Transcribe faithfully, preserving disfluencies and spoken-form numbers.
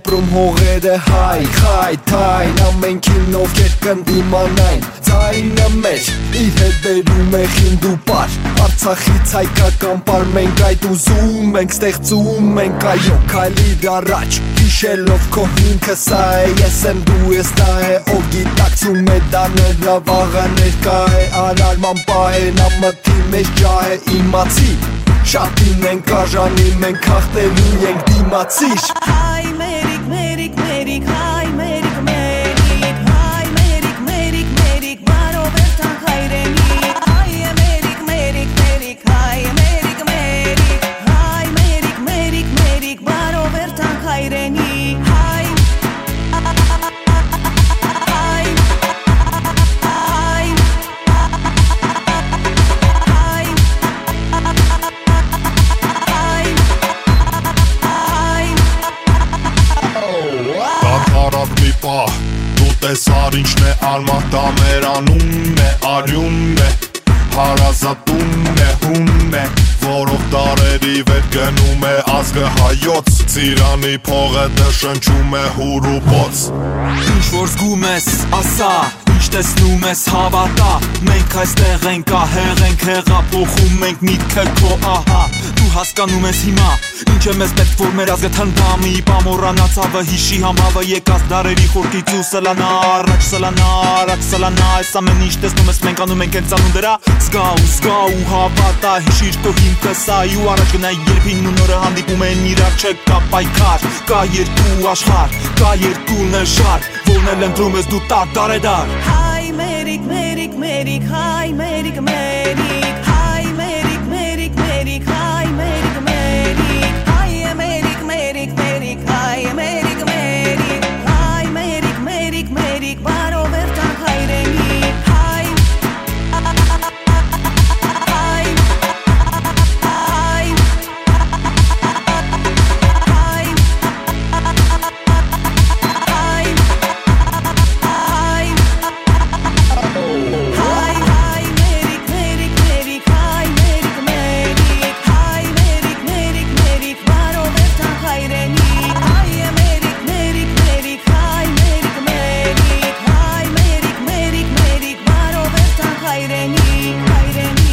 ապրում հողերը հայք, հայտ, այն ամենքին ովքեր կնդիմանային Ձայնը մեր իր հետ բերում է խինդ ու պար Արցախից հայկական պար մենք այդ ուզում ենք ստեղծում ենք այո քայլիր առաջ Հիշելով քո հիմքը սա է ես եմ դու ես նա է ով գիտակցում է դա նրա վաղը ներկա է Անարման պահ է նա մթի մեջ ջահ է իմացի Շատին ենք արժանի մենք հաղթելու ենք դիմացիր Հայ մերիկ մերիկ մերիկ հայ մերիկ մերիկ հայ մերիկ մերիկ մերիկ բարով երթանք հայրենիք Հայ մերիկ մերիկ մերիկ հայ մերիկ մերիկ հայ մերիկ մերիկ մերիկ բարով երթանք հայրենիք Հայ Դու տեսար ինչն է արմատա մեր անունն է արյունն է Հարազատումն է հումն է Որով դարերի վեր գնում է ազգը հայոց Ծիրանի փողը դշնչում է հուր ու պոց Ինչ որ զգում ես ասա Ինչ տեսնում ես հավատա Մենք այստեղ ենք ահեղ ենք հեղափոխում ենք միտքը քո ահա Դու հասկանում ես հիմա Ինչ է մեզ պետք որ մեր ազգը թնդամի Պամորանաց ավը հիշի համավը եկած դարերի խորքից ու սլանա Առաջ սլանա առաջ սլանա Այս ամեն ինչ տեսնում ես մենք անում ենք հենց անուն դրա Զգա ու զգա ու հավատա հիշիր քո հիմքը սա ու առաջ գնա երբին ու նորը հանդիպում են իրար չկա պայքար Կա երկու աշխարհ կա երկու նշար Որն էլ ընտրում ես դու տար դարեդար Հայ մերիկ մերիկ մերիկ հայ մերիկ մերիկ հայ մերիկ մերիկ մերիկ հայ մերիկ մերիկ հայ մերիկ մերիկ մերիկ հայ մերիկ մերիկ հայ մերիկ մերիկ մերիկ բարով երթանք հայրենիք Հայ Հայրենիք, հայրենիք